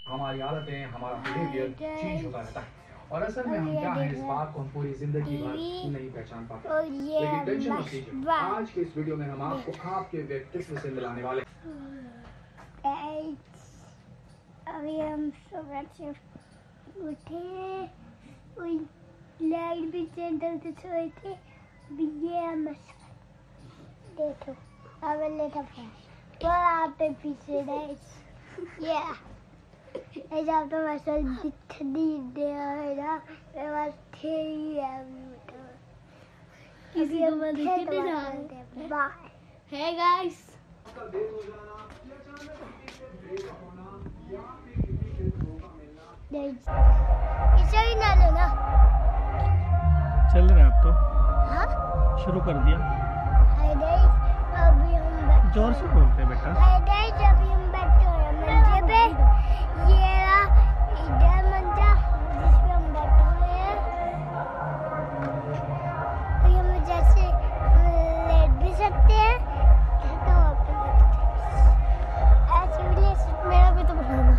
हमारी आदतें, हमारा बिहेवियर चेंज होता रहता है और असल में हम क्या है इस बात को हम पूरी जिंदगी भर नहीं पहचान पाते। लेकिन टेंशन मत लीजिए, आज के इस वीडियो में हम आपको आपके व्यक्तित्व से मिलाने वाले। अभी हम सुबह से उठे, लाइट भी चैनल से सोए थे। ये हम देखो अब लेटा वो आप पे पीछे ये ऐसा तो मसल दिखनी दे ना मेरे पास थे ही है किसी को मैं दिख नहीं रहा। बाय हे गाइस इसे भी ना लो ना। चल रहा है अब तो। हाँ शुरू कर दिया। हाय गाइस अभी हम जोर से बोलते हैं बेटा। हाय गाइस अभी हम बैठे हैं मंजे पे। ये रहा इधर मंजा जिस पे हम बैठे हुए हैं। अभी हम जैसे लेट भी सकते हैं तो ऐसे भी ले सकते। मेरा भी तो बनाना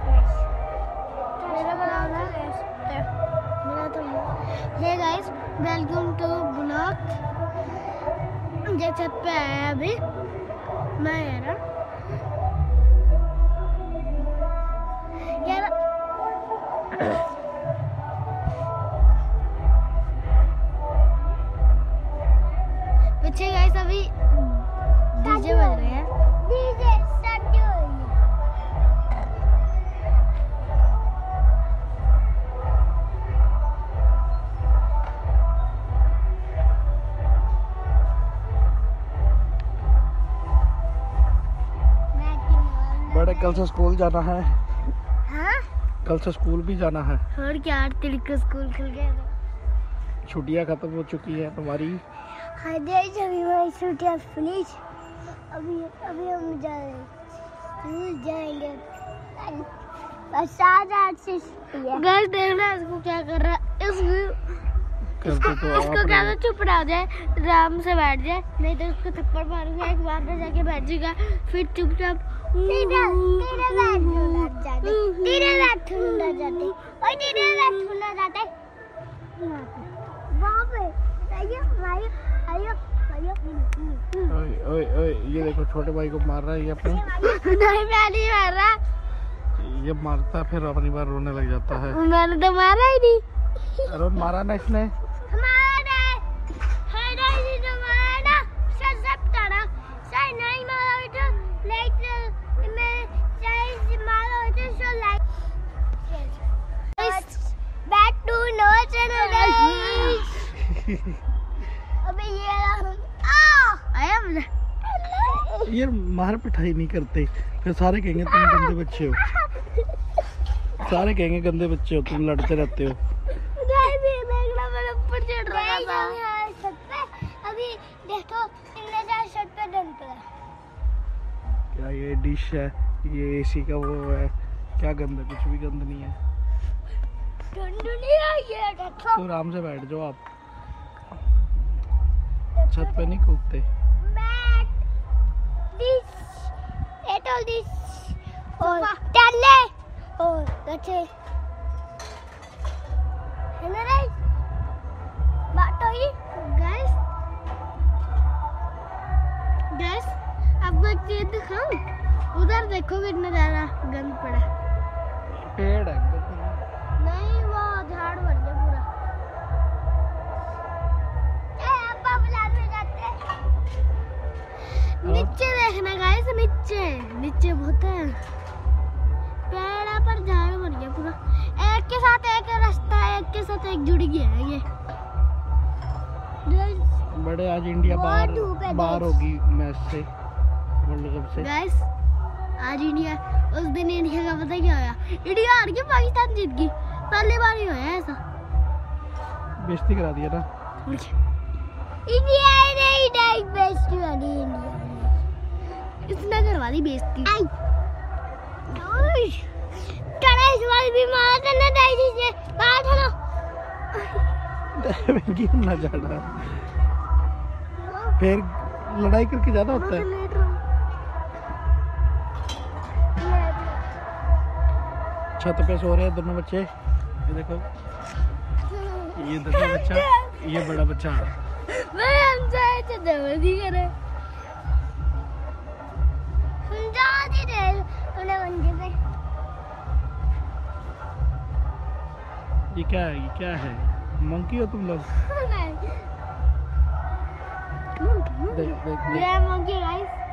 मेरा तो hey guys welcome to blog. जो छत पे आया अभी मैं यार पीछे गाइस अभी डीजे बज रहे हैं। डीजे स्टार्ट हो रही है। बड़े कल से स्कूल जाना है। हाँ कल से स्कूल भी जाना है। और क्या 8 तारीख को स्कूल खुल गया था। छुट्टियां खत्म हो चुकी है तुम्हारी। हाँ गाइस अभी हमारी छुट्टियां फिनिश। अभी अभी हम जा रहे हैं स्कूल जाएंगे बस 8 से गाइस देखना इसको क्या कर रहा है। इसको कहना चुप रह जाए, आराम से बैठ जाए, नहीं तो उसको थप्पड़ मारूंगा। एक बार में जाके बैठ जाएगा फिर चुपचाप तेरे बैठ ठंडा जाते और तेरे बैठ ठंडा जाते वहाँ पे आइयो आइयो आइयो आइयो। ओए ओए ओए ये देखो छोटे भाई को मार रहा है ये अपने। नहीं मैं नहीं मार रहा। ये मारता फिर अपनी बार रोने लग जाता है। मैंने तो मारा ही नहीं। अरे मारा ना इसने। ये मार पिटाई नहीं करते फिर सारे कहेंगे तुम गंदे बच्चे हो। सारे कहेंगे गंदे बच्चे हो तुम लड़ते रहते हो। अभी देखो छत पे डंप है। क्या ये डिश है, ये एसी का वो है, क्या गंद है? कुछ भी गंद नहीं है। तो आराम से बैठ जाओ आप, छत पे नहीं कूदते। अब मैं चीज दिखाऊं, उधर देखो कितना ज्यादा गंद पड़ा। पेड़ है नहीं वो झाड़ भर गया पूरा। नीचे देखना गाइस, नीचे नीचे बहुत है पेड़ पर झाड़ भर गया पूरा। एक के साथ एक रास्ता है, एक के साथ एक जुड़ गया है ये। बड़े आज इंडिया बाहर होगी मैच से, वर्ल्ड कप से। गाइस आज इंडिया, उस दिन इंडिया का पता क्या होया? इंडिया हार गई, पाकिस्तान जीत गई। पहली बार ही होया ऐसा। बेइज्जती करा दिया ना इंडिया ने बेइज्जती करा दी। इंडिया इसने करवा दी बेइज्जती। इस बार भी मार देना दादी से बात है ना। क्यों ना जाना, फिर लड़ाई करके ज्यादा होता है। छत पे सो रहे हैं दोनों बच्चे। ये देखो, ये दूसरा बच्चा, ये बड़ा बच्चा। मैं हमसे तो जबरदस्ती करे। समझा नहीं रहे उन्हें बंदे पे। ये क्या है? ये क्या है? मंकी हो तुम लोग? देख, देख, देख। ये मंकी गाइस।